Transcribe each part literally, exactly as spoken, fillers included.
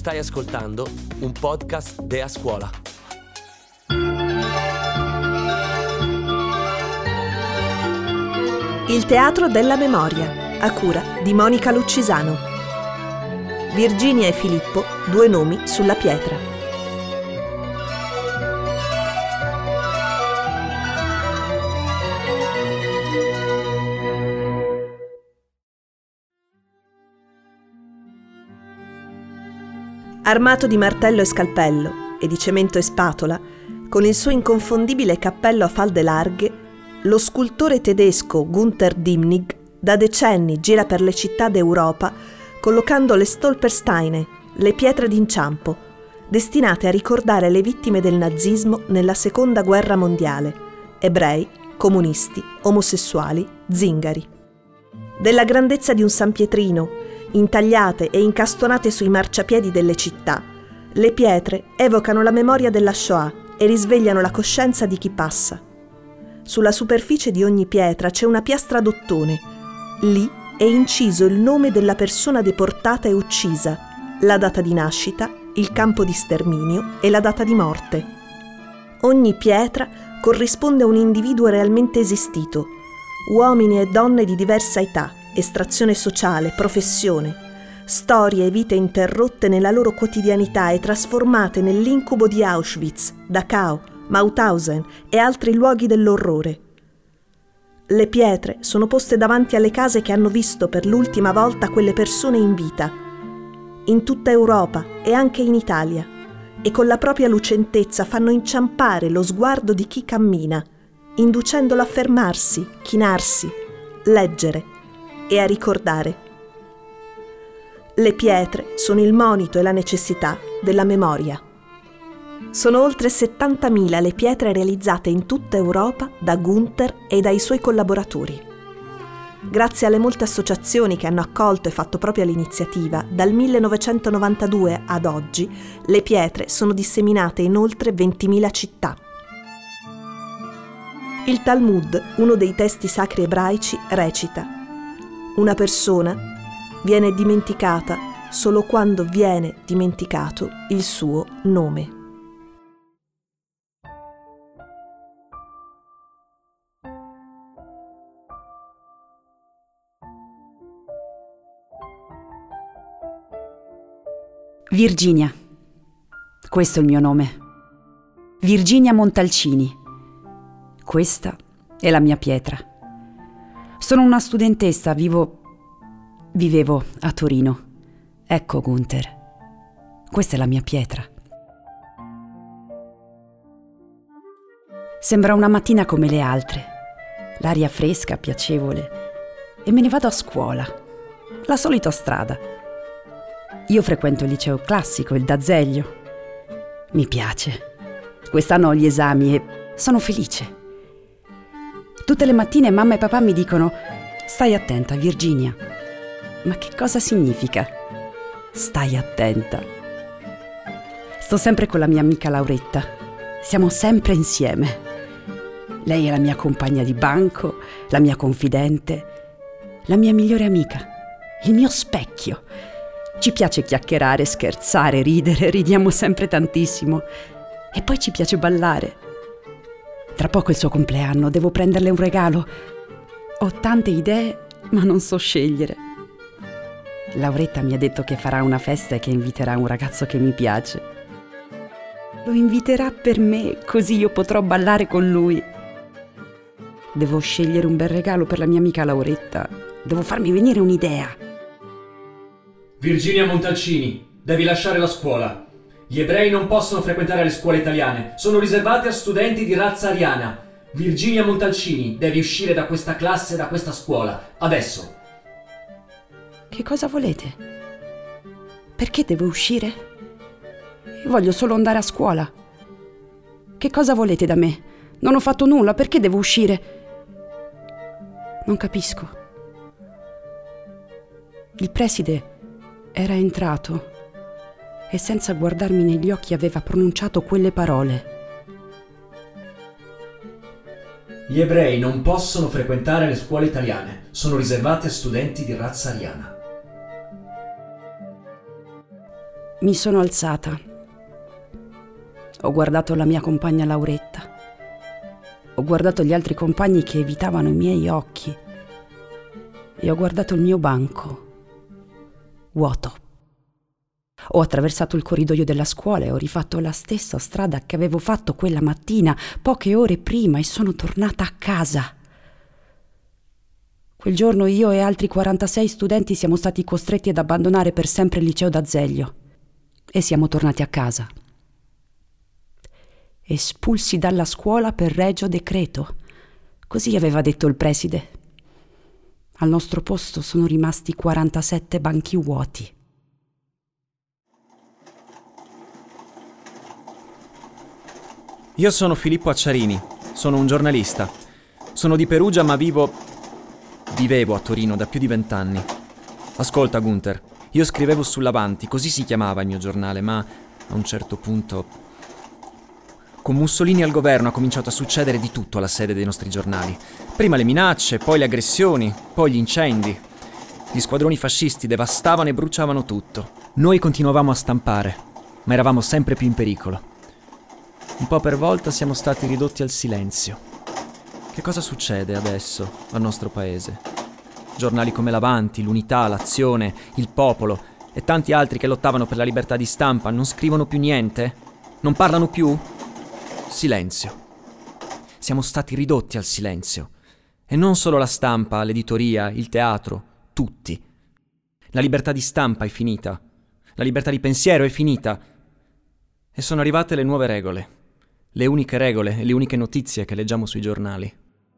Stai ascoltando un podcast de A Scuola. Il teatro della memoria, a cura di Monica Lucisano. Virginia e Filippo, due nomi sulla pietra. Armato di martello e scalpello e di cemento e spatola, con il suo inconfondibile cappello a falde larghe, lo scultore tedesco Günther Dimnig da decenni gira per le città d'Europa collocando le Stolpersteine, le pietre d'inciampo, destinate a ricordare le vittime del nazismo nella Seconda Guerra Mondiale, ebrei, comunisti, omosessuali, zingari. Della grandezza di un San Pietrino, intagliate e incastonate sui marciapiedi delle città, le pietre evocano la memoria della Shoah e risvegliano la coscienza di chi passa. Sulla superficie di ogni pietra c'è una piastra d'ottone. Lì è inciso il nome della persona deportata e uccisa, la data di nascita, il campo di sterminio e la data di morte. Ogni pietra corrisponde a un individuo realmente esistito, uomini e donne di diversa età, estrazione sociale, professione, storie e vite interrotte nella loro quotidianità e trasformate nell'incubo di Auschwitz, Dachau, Mauthausen e altri luoghi dell'orrore. Le pietre sono poste davanti alle case che hanno visto per l'ultima volta quelle persone in vita, in tutta Europa e anche in Italia, e con la propria lucentezza fanno inciampare lo sguardo di chi cammina, inducendolo a fermarsi, chinarsi, leggere e a ricordare. Le pietre sono il monito e la necessità della memoria. Sono oltre settantamila le pietre realizzate in tutta Europa da Günther e dai suoi collaboratori. Grazie alle molte associazioni che hanno accolto e fatto propria l'iniziativa, dal millenovecentonovantadue ad oggi le pietre sono disseminate in oltre ventimila città. Il Talmud, uno dei testi sacri ebraici, recita: una persona viene dimenticata solo quando viene dimenticato il suo nome. Virginia. Questo è il mio nome. Virginia Montalcini. Questa è la mia pietra. Sono una studentessa, vivo... vivevo a Torino. Ecco Günther. Questa è la mia pietra. Sembra una mattina come le altre. L'aria fresca, piacevole. E me ne vado a scuola. La solita strada. Io frequento il liceo classico, il D'Azeglio. Mi piace. Quest'anno ho gli esami e sono felice. Tutte le mattine mamma e papà mi dicono: stai attenta, Virginia. Ma che cosa significa? Stai attenta. Sto sempre con la mia amica Lauretta. Siamo sempre insieme. Lei è la mia compagna di banco, la mia confidente, la mia migliore amica, il mio specchio. Ci piace chiacchierare, scherzare, ridere, ridiamo sempre tantissimo. E poi ci piace ballare. Tra poco è il suo compleanno, devo prenderle un regalo. Ho tante idee, ma non so scegliere. Lauretta mi ha detto che farà una festa e che inviterà un ragazzo che mi piace. Lo inviterà per me, così io potrò ballare con lui. Devo scegliere un bel regalo per la mia amica Lauretta. Devo farmi venire un'idea. Virginia Montalcini, devi lasciare la scuola. Gli ebrei non possono frequentare le scuole italiane, sono riservate a studenti di razza ariana. Virginia Montalcini, devi uscire da questa classe, da questa scuola, adesso. Che cosa volete? Perché devo uscire? Io voglio solo andare a scuola. Che cosa volete da me? Non ho fatto nulla, perché devo uscire? Non capisco. Il preside era entrato e senza guardarmi negli occhi aveva pronunciato quelle parole. Gli ebrei non possono frequentare le scuole italiane, sono riservate a studenti di razza ariana. Mi sono alzata. Ho guardato la mia compagna Lauretta. Ho guardato gli altri compagni che evitavano i miei occhi. E ho guardato il mio banco, vuoto. Ho attraversato il corridoio della scuola e ho rifatto la stessa strada che avevo fatto quella mattina, poche ore prima, e sono tornata a casa. Quel giorno io e altri quarantasei studenti siamo stati costretti ad abbandonare per sempre il liceo d'Azeglio e siamo tornati a casa. Espulsi dalla scuola per regio decreto. Così aveva detto il preside. Al nostro posto sono rimasti quarantasette banchi vuoti. Io sono Filippo Acciarini, sono un giornalista. Sono di Perugia ma vivo... Vivevo a Torino da più di vent'anni. Ascolta, Gunther, io scrivevo sull'Avanti, così si chiamava il mio giornale, ma a un certo punto... Con Mussolini al governo ha cominciato a succedere di tutto alla sede dei nostri giornali. Prima le minacce, poi le aggressioni, poi gli incendi. Gli squadroni fascisti devastavano e bruciavano tutto. Noi continuavamo a stampare, ma eravamo sempre più in pericolo. Un po' per volta siamo stati ridotti al silenzio. Che cosa succede adesso al nostro paese? Giornali come l'Avanti, l'Unità, l'Azione, il Popolo e tanti altri che lottavano per la libertà di stampa non scrivono più niente? Non parlano più? Silenzio. Siamo stati ridotti al silenzio. E non solo la stampa, l'editoria, il teatro, tutti. La libertà di stampa è finita. La libertà di pensiero è finita. E sono arrivate le nuove regole. Le uniche regole e le uniche notizie che leggiamo sui giornali.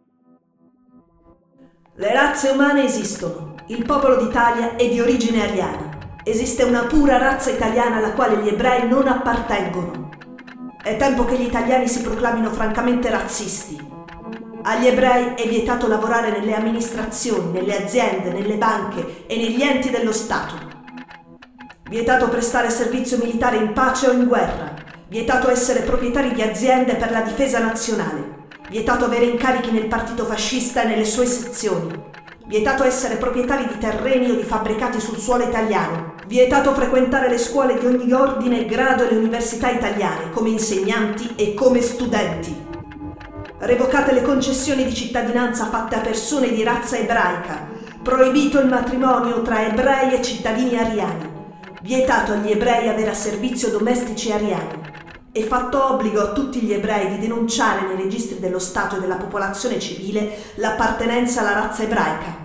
Le razze umane esistono. Il popolo d'Italia è di origine ariana. Esiste una pura razza italiana alla quale gli ebrei non appartengono. È tempo che gli italiani si proclamino francamente razzisti. Agli ebrei è vietato lavorare nelle amministrazioni, nelle aziende, nelle banche e negli enti dello Stato. Vietato prestare servizio militare in pace o in guerra. Vietato essere proprietari di aziende per la difesa nazionale. Vietato avere incarichi nel partito fascista e nelle sue sezioni. Vietato essere proprietari di terreni o di fabbricati sul suolo italiano. Vietato frequentare le scuole di ogni ordine e grado e le università italiane come insegnanti e come studenti. Revocate le concessioni di cittadinanza fatte a persone di razza ebraica. Proibito il matrimonio tra ebrei e cittadini ariani. Vietato agli ebrei avere a servizio domestici ariani. È fatto obbligo a tutti gli ebrei di denunciare nei registri dello Stato e della popolazione civile l'appartenenza alla razza ebraica.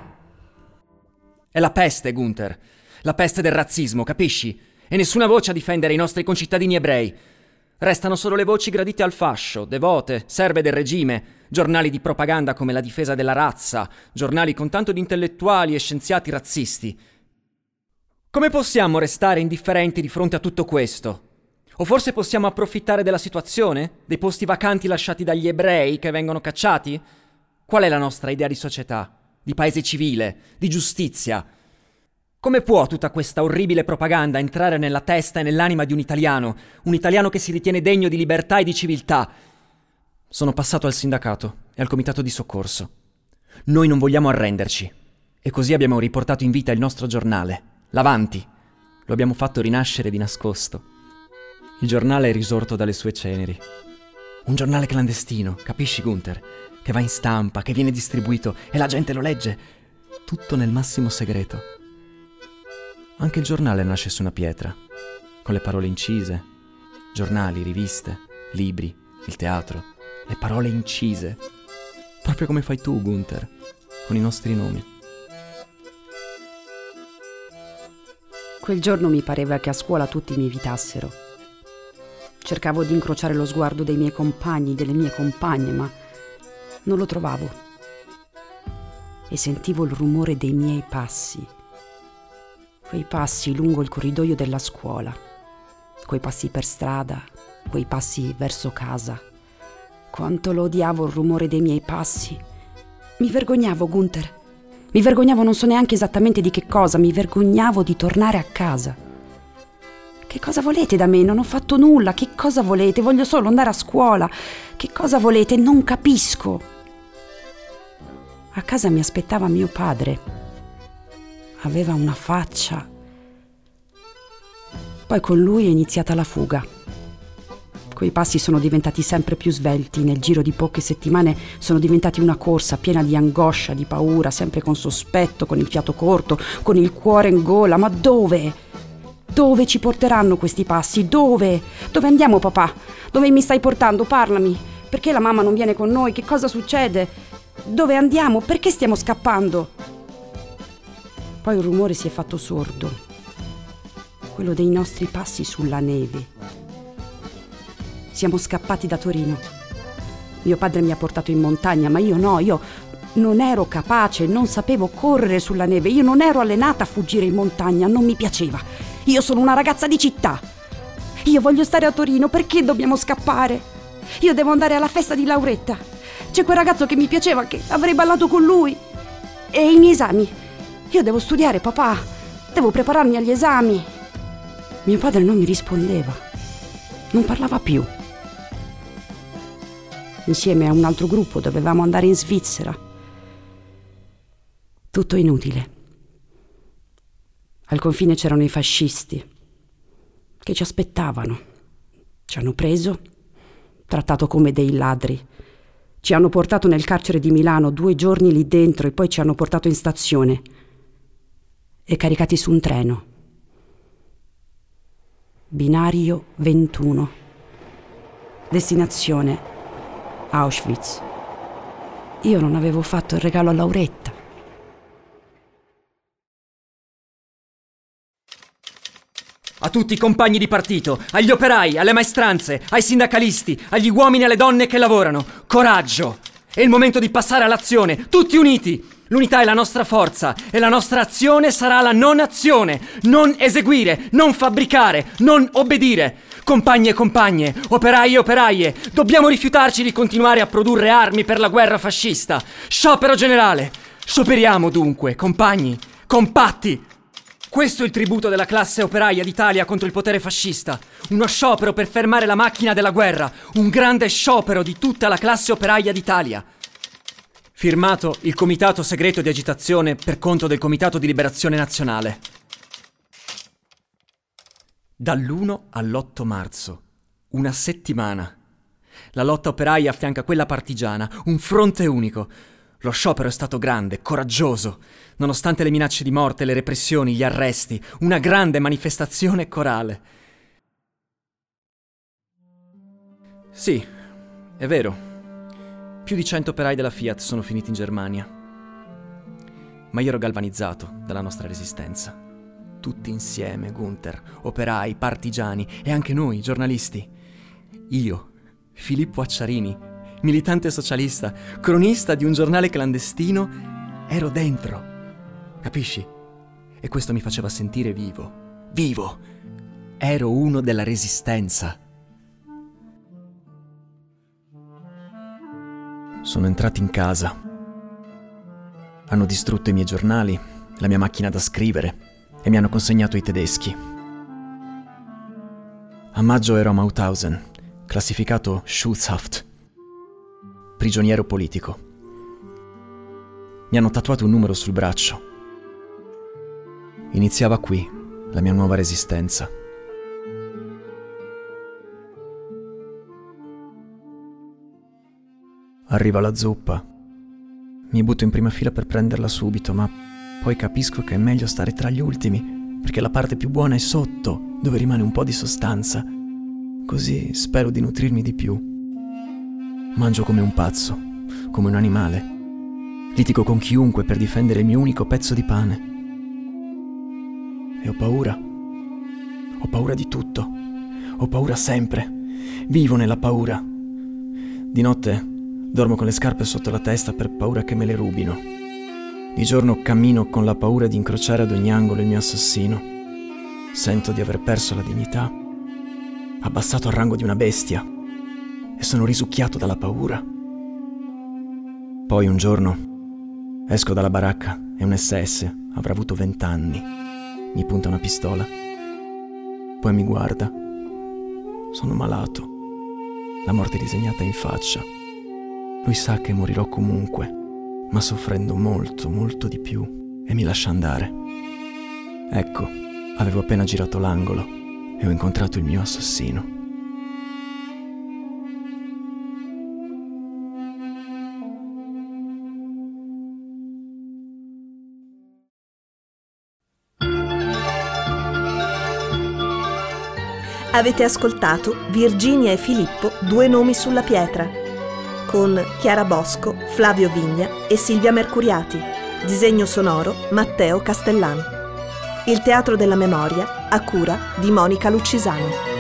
È la peste, Gunther. La peste del razzismo, capisci? E nessuna voce a difendere i nostri concittadini ebrei. Restano solo le voci gradite al fascio, devote, serve del regime, giornali di propaganda come La Difesa della Razza, giornali con tanto di intellettuali e scienziati razzisti. Come possiamo restare indifferenti di fronte a tutto questo? O forse possiamo approfittare della situazione? Dei posti vacanti lasciati dagli ebrei che vengono cacciati? Qual è la nostra idea di società? Di paese civile? Di giustizia? Come può tutta questa orribile propaganda entrare nella testa e nell'anima di un italiano? Un italiano che si ritiene degno di libertà e di civiltà? Sono passato al sindacato e al comitato di soccorso. Noi non vogliamo arrenderci. E così abbiamo riportato in vita il nostro giornale, l'Avanti. Lo abbiamo fatto rinascere di nascosto. Il giornale è risorto dalle sue ceneri. Un giornale clandestino, capisci, Gunther? Che va in stampa, che viene distribuito e la gente lo legge. Tutto nel massimo segreto. Anche il giornale nasce su una pietra, con le parole incise. Giornali, riviste, libri, il teatro. Le parole incise. Proprio come fai tu, Gunther, con i nostri nomi. Quel giorno mi pareva che a scuola tutti mi evitassero. Cercavo di incrociare lo sguardo dei miei compagni, delle mie compagne, ma non lo trovavo. E sentivo il rumore dei miei passi. Quei passi lungo il corridoio della scuola, quei passi per strada, quei passi verso casa. Quanto lo odiavo il rumore dei miei passi. Mi vergognavo, Gunther. Mi vergognavo non so neanche esattamente di che cosa, mi vergognavo di tornare a casa. Che cosa volete da me? Non ho fatto nulla. Che cosa volete? Voglio solo andare a scuola. Che cosa volete? Non capisco. A casa mi aspettava mio padre. Aveva una faccia. Poi con lui è iniziata la fuga. Quei passi sono diventati sempre più svelti. Nel giro di poche settimane sono diventati una corsa piena di angoscia, di paura, sempre con sospetto, con il fiato corto, con il cuore in gola. Ma dove? Dove ci porteranno questi passi? Dove? Dove andiamo, papà? Dove mi stai portando? Parlami. Perché la mamma non viene con noi? Che cosa succede? Dove andiamo? Perché stiamo scappando? Poi un rumore si è fatto sordo. Quello dei nostri passi sulla neve. Siamo scappati da Torino. Mio padre mi ha portato in montagna, ma io no, io non ero capace, non sapevo correre sulla neve, io non ero allenata a fuggire in montagna, non mi piaceva. Io sono una ragazza di città. Io voglio stare a Torino, perché dobbiamo scappare? Io devo andare alla festa di Lauretta. C'è quel ragazzo che mi piaceva, che avrei ballato con lui. E i miei esami. Io devo studiare, papà. Devo prepararmi agli esami. Mio padre non mi rispondeva. Non parlava più. Insieme a un altro gruppo dovevamo andare in Svizzera. Tutto inutile. Al confine c'erano i fascisti che ci aspettavano. Ci hanno preso, trattato come dei ladri. Ci hanno portato nel carcere di Milano, due giorni lì dentro, e poi ci hanno portato in stazione e caricati su un treno. Binario ventuno. Destinazione Auschwitz. Io non avevo fatto il regalo a Lauretta. A tutti i compagni di partito, agli operai, alle maestranze, ai sindacalisti, agli uomini e alle donne che lavorano, coraggio! È il momento di passare all'azione, tutti uniti! L'unità è la nostra forza e la nostra azione sarà la non azione, non eseguire, non fabbricare, non obbedire. Compagni e compagne, operai e operaie, dobbiamo rifiutarci di continuare a produrre armi per la guerra fascista. Sciopero generale! Scioperiamo dunque, compagni, compatti! Questo è il tributo della classe operaia d'Italia contro il potere fascista. Uno sciopero per fermare la macchina della guerra. Un grande sciopero di tutta la classe operaia d'Italia. Firmato il Comitato Segreto di Agitazione per conto del Comitato di Liberazione Nazionale. Dall'primo all'otto marzo. Una settimana. La lotta operaia affianca quella partigiana. Un fronte unico. Lo sciopero è stato grande, coraggioso, nonostante le minacce di morte, le repressioni, gli arresti, una grande manifestazione corale. Sì, è vero, più di cento operai della Fiat sono finiti in Germania. Ma io ero galvanizzato dalla nostra resistenza. Tutti insieme, Gunther, operai, partigiani e anche noi, giornalisti. Io, Filippo Acciarini, militante socialista, cronista di un giornale clandestino, ero dentro. Capisci? E questo mi faceva sentire vivo. Vivo! Ero uno della resistenza. Sono entrati in casa. Hanno distrutto i miei giornali, la mia macchina da scrivere e mi hanno consegnato i tedeschi. A maggio ero a Mauthausen, classificato Schutzhaft, prigioniero politico. Mi hanno tatuato un numero sul braccio. Iniziava qui la mia nuova resistenza. Arriva la zuppa. Mi butto in prima fila per prenderla subito, ma poi capisco che è meglio stare tra gli ultimi, perché la parte più buona è sotto, dove rimane un po' di sostanza. Così spero di nutrirmi di più. Mangio come un pazzo, come un animale. Litigo con chiunque per difendere il mio unico pezzo di pane. E ho paura. Ho paura di tutto. Ho paura sempre. Vivo nella paura. Di notte dormo con le scarpe sotto la testa per paura che me le rubino. Di giorno cammino con la paura di incrociare ad ogni angolo il mio assassino. Sento di aver perso la dignità, abbassato al rango di una bestia. E sono risucchiato dalla paura. Poi un giorno esco dalla baracca e un esse esse, avrà avuto vent'anni, mi punta una pistola. Poi mi guarda. Sono malato. La morte è disegnata in faccia. Lui sa che morirò comunque, ma soffrendo molto, molto di più, e mi lascia andare. Ecco, avevo appena girato l'angolo e ho incontrato il mio assassino. Avete ascoltato Virginia e Filippo, due nomi sulla pietra, con Chiara Bosco, Flavio Vigna e Silvia Mercuriati. Disegno sonoro Matteo Castellano. Il Teatro della Memoria a cura di Monica Lucisano.